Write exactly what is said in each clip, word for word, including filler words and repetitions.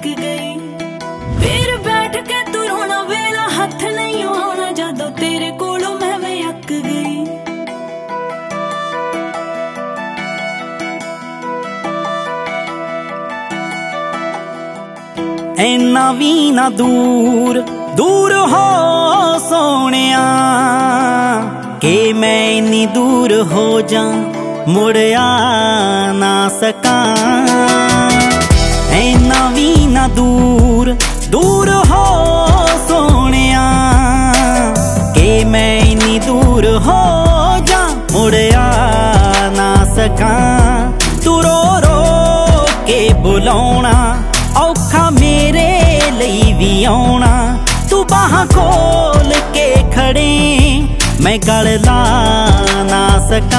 गई। फिर बैठ के तू रोना वेला हथ नहीं आना जदों तेरे कोलों मैं वे अक गई। ऐना भी ना दूर दूर हो सोनिया के मैं इन्नी दूर हो जा मुड़ आ ना सका। ऐना भी ना दूर दूर हो सोनिया के मैं इन्नी दूर हो जा मुड़ आ ना सका। तू रो रो के बुलाउणा औखा मेरे ਲਈ भी आउणा। तू बाहां खोल के खड़े मैं गल ला ना सका।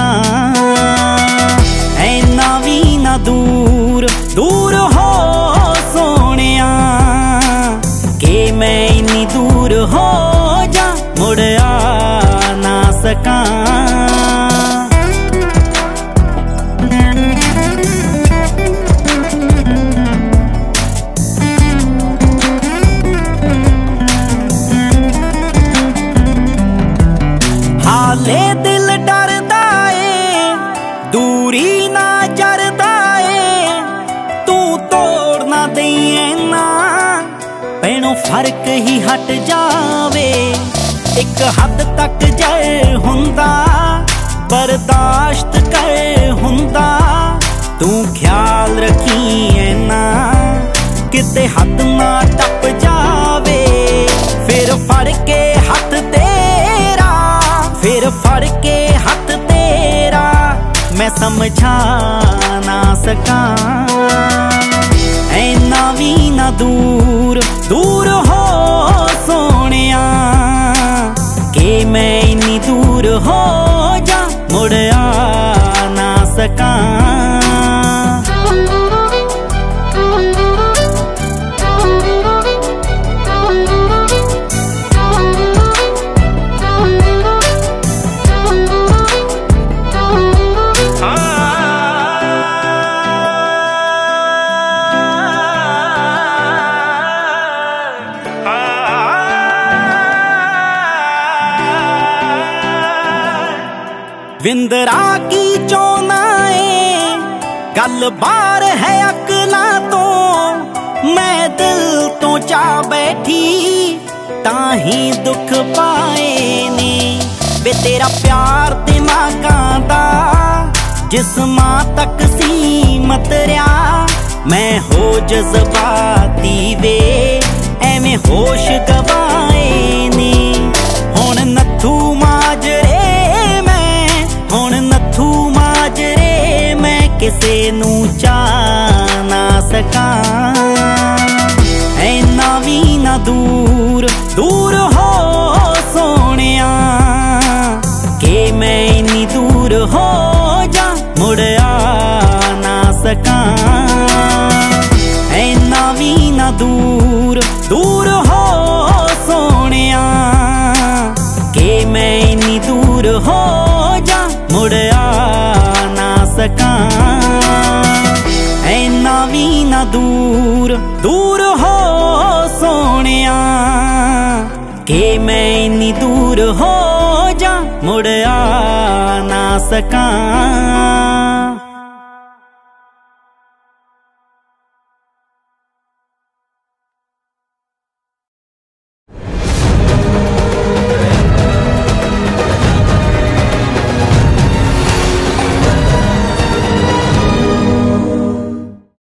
ऐना भी ना दूर दूर हो सोनिया के मैं इन्नी दूर हो जा मुड़ आ ना सका। हाले दिल डरदा ए दूरी ना जरदा ए। तू तोड़ ना दई ना पैणों फर्क ही हट जावे। एक हद तक जर हुंदा बर्दाश्त कर हुंदा। तू ख्याल रखी ना किते हद ना टप जावे। फिर फड़ के हथ तेरा फिर फड़ के हथ तेरा मैं समझा ना सका। ऐना भी ना दूर दूर हो सोनिया के मैं इन्नी दूर हो जा मुड़ आ ना सका। विंदरा की चौना ए गल बार है अकला तो। मैं दिल तो चा बैठी ताही दुख पाए ने। वे तेरा प्यार दिमागां दा जिस्मां तक सीमत रहा। मैं हो जज्बाती वे एवें होश गवाए ने। हुण नथू माजरे हुण नथू माजरे मैं किसे नू चा ना सका। ऐना भी ना दूर दूर हो सोनिया के मैं इन्नी दूर हो जा मुड़ आ ना सका। ऐना भी ना दूर दूर हो सोनिया के मैं इन्नी दूर हो जा मुड़ आ ना सका। ऐना भी ना दूर दूर हो सोनिया के मैं इन्नी दूर हो जा मुड़ आ ना सका।